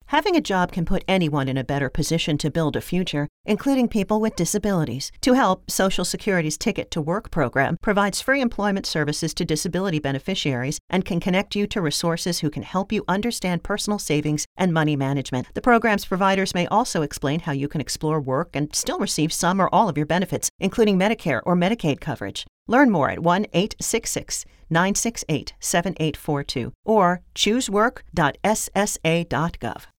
Having a job can put anyone in a better position to build a future, including people with disabilities. To help, Social Security's Ticket to Work program provides free employment services to disability beneficiaries and can connect you to resources who can help you understand personal savings and money management. The program's providers may also explain how you can explore work and still receive some or all of your benefits, including Medicare or Medicaid coverage. Learn more at 1-866-968-7842 or choosework.ssa.gov.